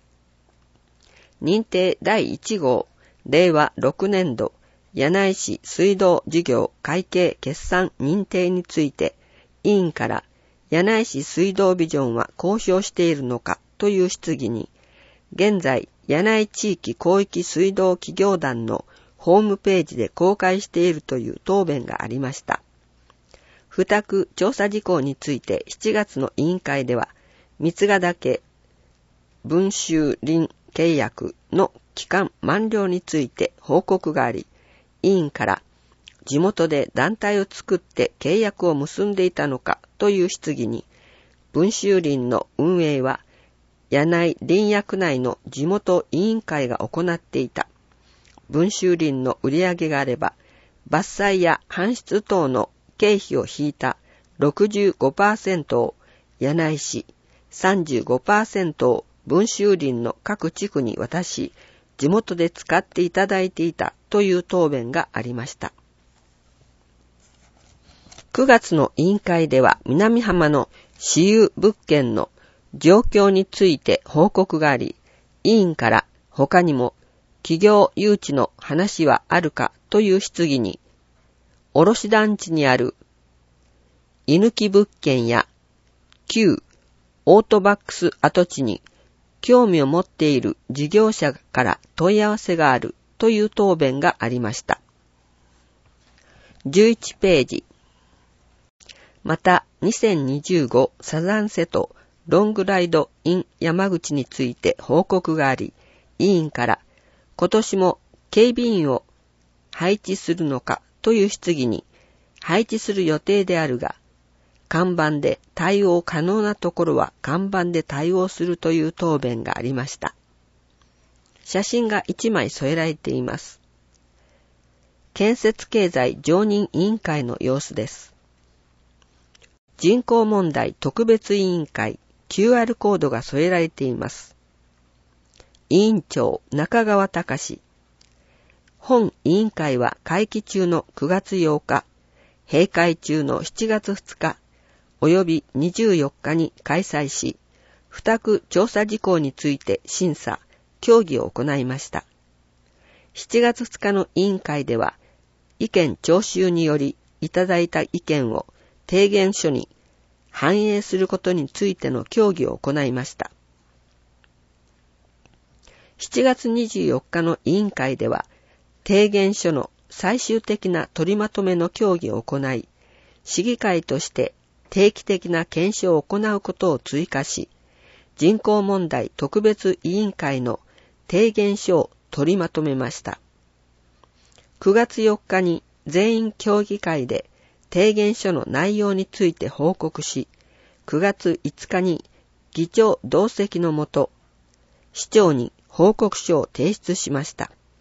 認定第1号、令和6年度、柳井市水道事業会計決算認定について、委員から柳井市水道ビジョンは公表しているのかという質疑に、現在、柳井地域広域水道企業団のホームページで公開しているという答弁がありました。付託調査事項について7月の委員会では、三ヶ岳文集林契約の期間満了について報告があり、委員から地元で団体を作って契約を結んでいたのかという質疑に、文集林の運営は柳井林役内の地元委員会が行っていた。文集林の売り上げがあれば、伐採や搬出等の経費を引いた 65% を柳井市、35% を文集林の各地区に渡し、地元で使っていただいていたという答弁がありました。9月の委員会では南浜の私有物件の状況について報告があり、委員から他にも企業誘致の話はあるかという質疑に、卸団地にある居抜き物件や旧オートバックス跡地に興味を持っている事業者から問い合わせがあるという答弁がありました。11ページ。また、2025サザンセトロングライド in 山口について報告があり、委員から今年も警備員を配置するのかという質疑に、配置する予定であるが、 看板で対応可能なところは看板で対応するという答弁がありました。写真が1枚添えられています。建設経済常任委員会の様子です。人口問題特別委員会 QR コードが添えられています。委員長中川隆。本委員会は会期中の9月8日、閉会中の7月2日、及び24日に開催し、付託調査事項について審査、協議を行いました。7月2日の委員会では、意見聴衆によりいただいた意見を提言書に反映することについての協議を行いました。7月24日の委員会では、提言書の最終的な取りまとめの協議を行い、市議会として定期的な検証を行うことを追加し、人口問題特別委員会の提言書を取りまとめました。9月4日に全員協議会で提言書の内容について報告し、9月5日に議長同席のもと、市長に報告書を提出しました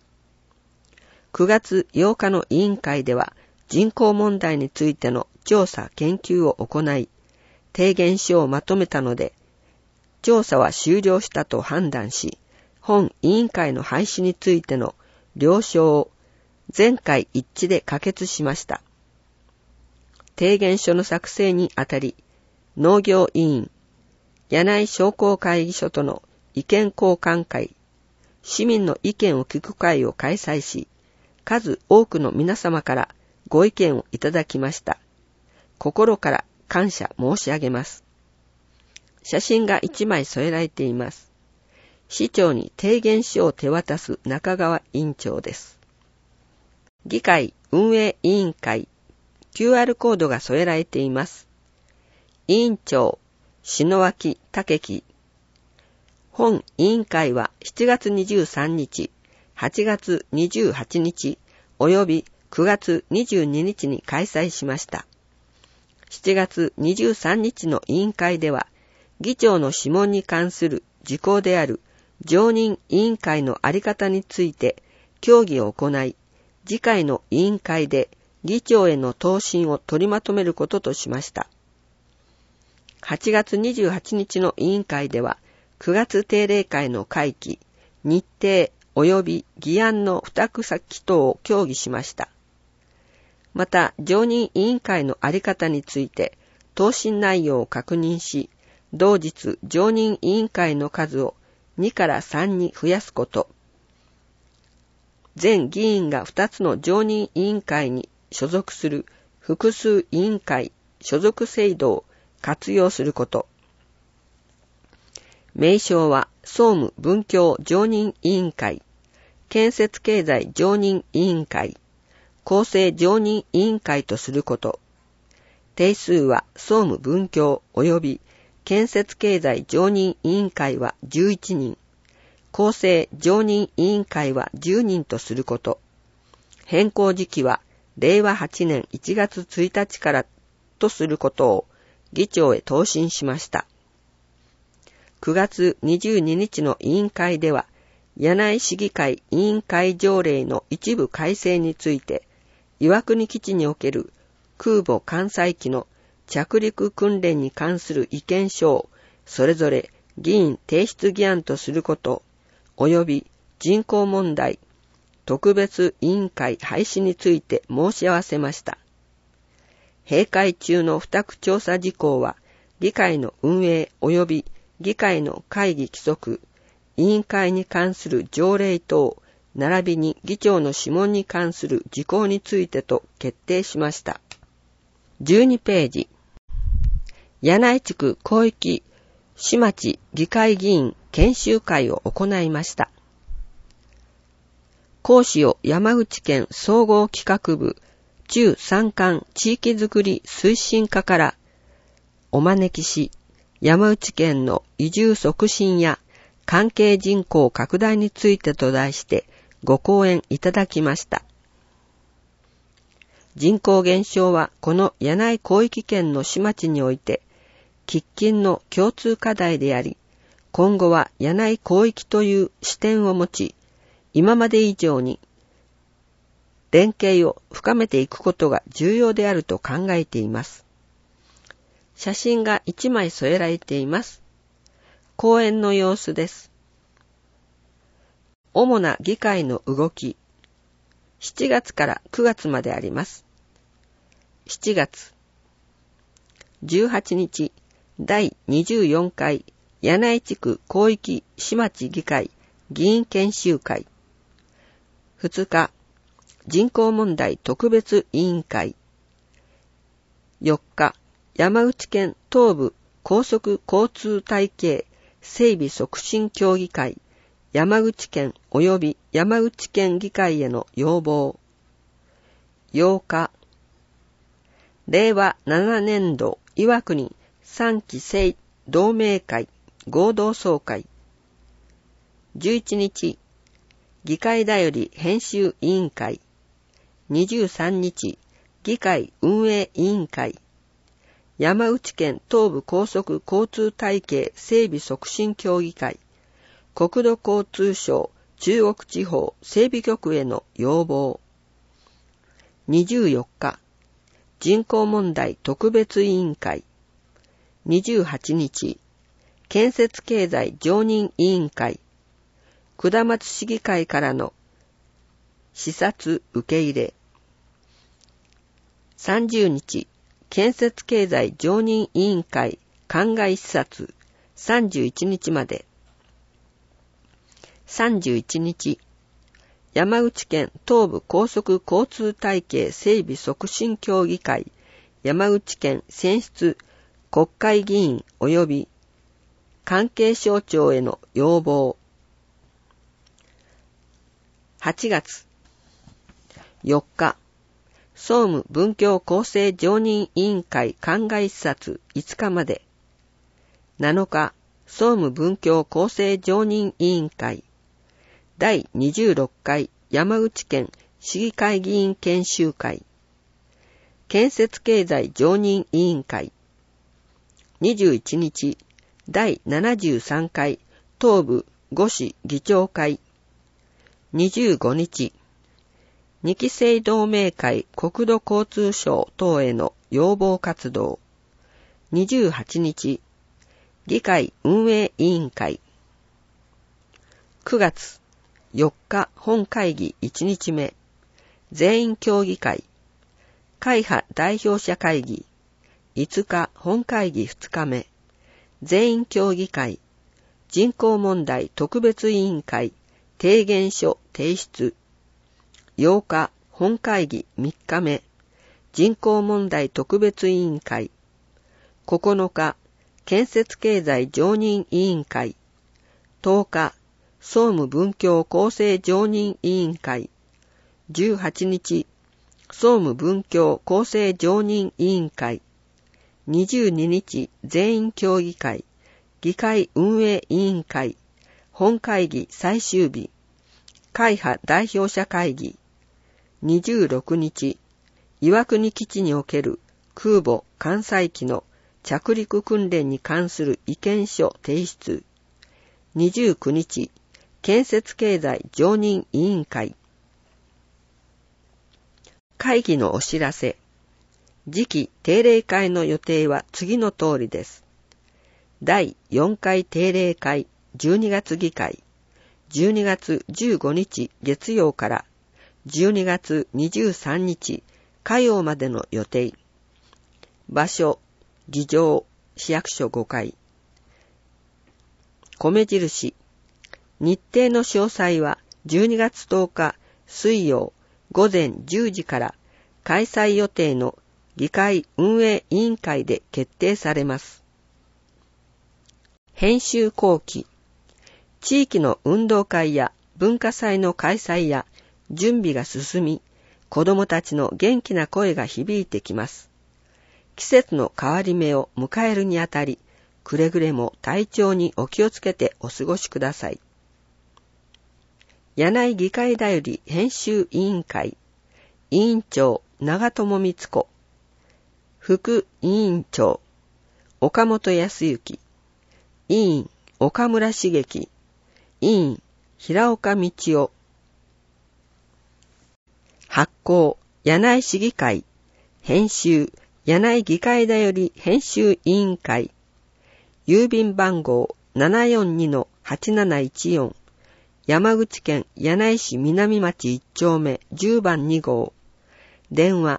。9月8日の委員会では人口問題についての調査研究を行い、提言書をまとめたので、調査は終了したと判断し、本委員会の廃止についての了承を全会一致で可決しました。提言書の作成にあたり、農業委員、柳井商工会議所との意見交換会、市民の意見を聞く会を開催し、数多くの皆様からご意見をいただきました。心から感謝申し上げます。写真が1枚添えられています。市長に提言書を手渡す中川委員長です。議会運営委員会 QR コードが添えられています。委員長篠脇武樹。本委員会は7月23日、8月28日及び9月22日に開催しました。7月23日の委員会では、議長の諮問に関する事項である常任委員会のあり方について協議を行い、次回の委員会で議長への答申を取りまとめることとしました。8月28日の委員会では、9月定例会の会期、日程及び議案の付託先等を協議しました。また、常任委員会のあり方について、答申内容を確認し、同日常任委員会の数を2から3に増やすこと、全議員が2つの常任委員会に所属する複数委員会所属制度を活用すること、名称は総務文教常任委員会、建設経済常任委員会、公正常任委員会とすること、定数は総務文教及び建設経済常任委員会は11人、公正常任委員会は10人とすること、変更時期は令和8年1月1日からとすることを議長へ答申しました。9月22日の委員会では、柳井市議会委員会条例の一部改正について、岩国基地における空母艦載機の着陸訓練に関する意見書をそれぞれ議員提出議案とすること、及び人口問題特別委員会廃止について申し合わせました。閉会中の付託調査事項は、議会の運営及び議会の会議規則、委員会に関する条例等、並びに議長の諮問に関する事項についてと決定しました。12ページ。柳井地区広域市町議会議員研修会を行いました。講師を山口県総合企画部中山間地域づくり推進課からお招きし、山口県の移住促進や関係人口拡大についてと題してご講演いただきました。 人口減少はこの柳井広域圏の市町において喫緊の共通課題であり、今後は柳井広域という視点を持ち、今まで以上に連携を深めていくことが重要であると考えています。写真が1枚添えられています。講演の様子です。主な議会の動き、7月から9月まであります。7月、18日、第24回柳井地区広域市町議会議員研修会。2日、人口問題特別委員会。4日、山口県東部高速交通体系整備促進協議会、山口県及び山口県議会への要望。8日、令和7年度岩国3期生同盟会合同総会。11日、議会だより編集委員会。23日、議会運営委員会。山口県東部高速交通体系整備促進協議会。国土交通省中国地方整備局への要望。24日、人口問題特別委員会。28日、建設経済常任委員会。下松市議会からの視察受け入れ。30日、建設経済常任委員会灌漑視察31日まで。31日、山口県東部高速交通体系整備促進協議会山口県選出国会議員及び関係省庁への要望。8月4日、総務文教構成常任委員会灌漑視察5日まで。7日、総務文教構成常任委員会第26回山口県市議会議員研修会建設経済常任委員会。21日、第73回東部5市議長会。25日、2期生同盟会国土交通省等への要望活動。28日、議会運営委員会。9月4日本会議1日目、全員協議会。会派代表者会議。5日本会議2日目、全員協議会。人口問題特別委員会提言書提出。8日本会議3日目、人口問題特別委員会。9日建設経済常任委員会。10日総務文教構成常任委員会。18日総務文教構成常任委員会。22日全員協議会議会運営委員会本会議最終日会派代表者会議。26日岩国基地における空母艦載機の着陸訓練に関する意見書提出。29日建設経済常任委員会。会議のお知らせ。次期定例会の予定は次の通りです。第4回定例会12月議会、12月15日月曜から12月23日火曜までの予定。場所、議場、市役所5階。米印。日程の詳細は12月10日水曜午前10時から開催予定の議会運営委員会で決定されます。編集後期。地域の運動会や文化祭の開催や準備が進み、子どもたちの元気な声が響いてきます。季節の変わり目を迎えるにあたり、くれぐれも体調にお気をつけてお過ごしください。柳井議会だより編集委員会委員長長友光子。副委員長、岡本康之。委員、岡村茂樹。委員、平岡道夫。発行、柳井市議会。編集、柳井議会だより編集委員会。郵便番号 742-8714。山口県柳井市南町1丁目10番2号。電話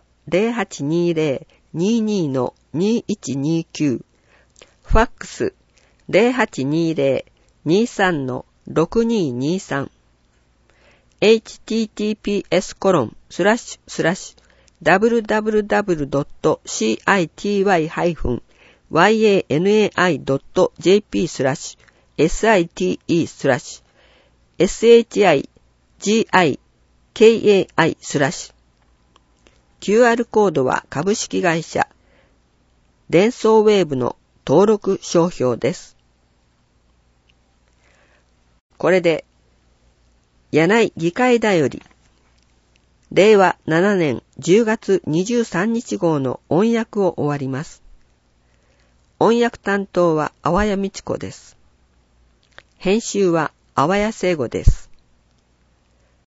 0820-22-2129。ファックス 0820-23-6223。https://www.cityy-yana.jp/site/shikai/QR コードは株式会社デンソーウェーブの登録商標です。これで柳井議会だより令和7年10月23日号の音訳を終わります。音訳担当は淡谷道子です。編集は淡谷聖吾です。